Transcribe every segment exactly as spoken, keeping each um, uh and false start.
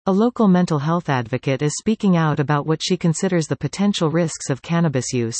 A local mental health advocate is speaking out about what she considers the potential risks of cannabis use.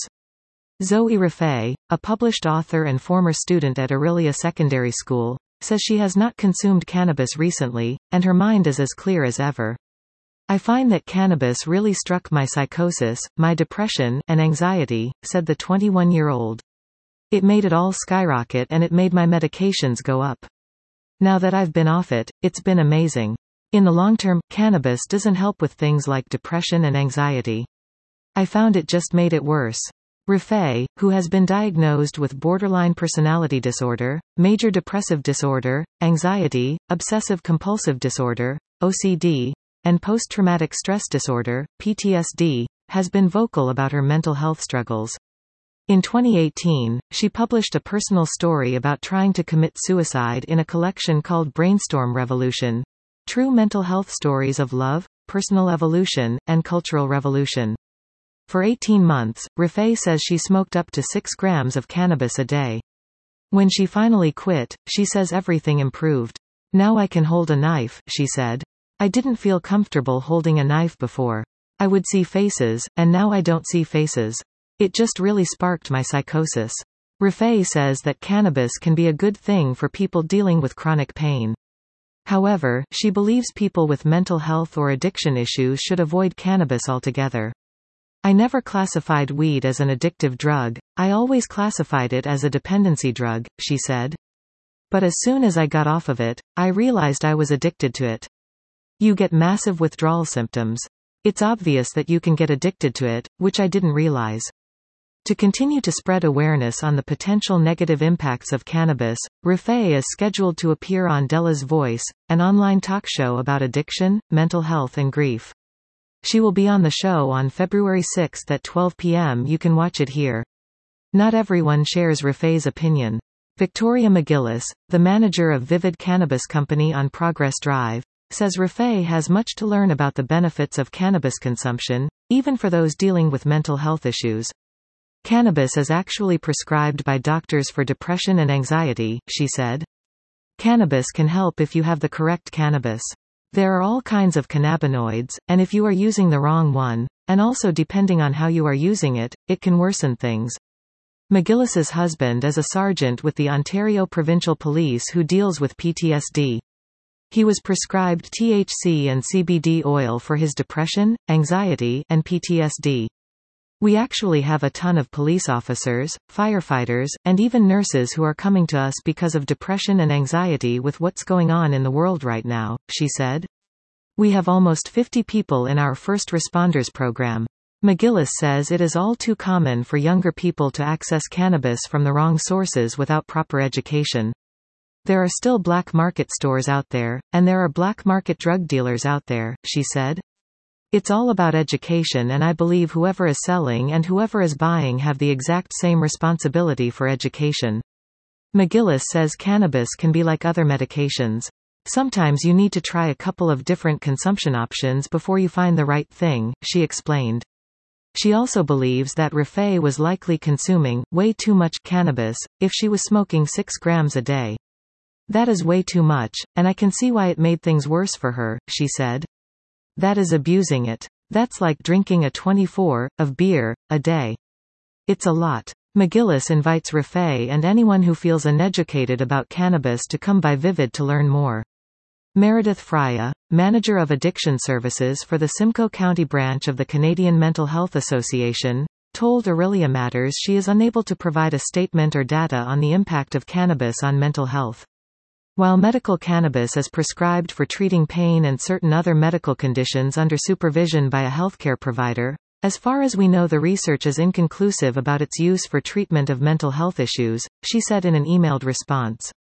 Zoe Rifai, a published author and former student at Aurelia Secondary School, says she has not consumed cannabis recently, and her mind is as clear as ever. "I find that cannabis really struck my psychosis, my depression, and anxiety," said the twenty-one-year-old. "It made it all skyrocket and it made my medications go up. Now that I've been off it, it's been amazing. In the long term, cannabis doesn't help with things like depression and anxiety. I found it just made it worse." Rifai, who has been diagnosed with borderline personality disorder, major depressive disorder, anxiety, obsessive-compulsive disorder, O C D, and post-traumatic stress disorder, P T S D, has been vocal about her mental health struggles. In twenty eighteen, she published a personal story about trying to commit suicide in a collection called Brainstorm Revolution: True Mental Health Stories of Love, Personal Evolution, and Cultural Revolution. For eighteen months, Rifai says she smoked up to six grams of cannabis a day. When she finally quit, she says everything improved. "Now I can hold a knife," she said. "I didn't feel comfortable holding a knife before. I would see faces, and now I don't see faces. It just really sparked my psychosis." Rifai says that cannabis can be a good thing for people dealing with chronic pain. However, she believes people with mental health or addiction issues should avoid cannabis altogether. "I never classified weed as an addictive drug, I always classified it as a dependency drug," she said. "But as soon as I got off of it, I realized I was addicted to it. You get massive withdrawal symptoms. It's obvious that you can get addicted to it, which I didn't realize." To continue to spread awareness on the potential negative impacts of cannabis, Rifai is scheduled to appear on Della's Voice, an online talk show about addiction, mental health and grief. She will be on the show on February sixth at twelve p m You can watch it here. Not everyone shares Rifai's opinion. Victoria McGillis, the manager of Vivid Cannabis Company on Progress Drive, says Rifai has much to learn about the benefits of cannabis consumption, even for those dealing with mental health issues. "Cannabis is actually prescribed by doctors for depression and anxiety," she said. "Cannabis can help if you have the correct cannabis. There are all kinds of cannabinoids, and if you are using the wrong one, and also depending on how you are using it, it can worsen things." McGillis's husband is a sergeant with the Ontario Provincial Police who deals with P T S D. He was prescribed T H C and C B D oil for his depression, anxiety, and P T S D. "We actually have a ton of police officers, firefighters, and even nurses who are coming to us because of depression and anxiety with what's going on in the world right now," she said. "We have almost fifty people in our first responders program." McGillis says it is all too common for younger people to access cannabis from the wrong sources without proper education. "There are still black market stores out there, and there are black market drug dealers out there," she said. "It's all about education, and I believe whoever is selling and whoever is buying have the exact same responsibility for education." McGillis says cannabis can be like other medications. Sometimes you need to try a couple of different consumption options before you find the right thing, she explained. She also believes that Rifai was likely consuming way too much cannabis if she was smoking six grams a day. "That is way too much, and I can see why it made things worse for her," she said. "That is abusing it. That's like drinking a twenty-four of beer a day. It's a lot." McGillis invites Rifai and anyone who feels uneducated about cannabis to come by Vivid to learn more. Meredith Frya, manager of addiction services for the Simcoe County branch of the Canadian Mental Health Association, told Aurelia Matters she is unable to provide a statement or data on the impact of cannabis on mental health. While medical cannabis is prescribed for treating pain and certain other medical conditions under supervision by a healthcare provider, as far as we know the research is inconclusive about its use for treatment of mental health issues, she said in an emailed response.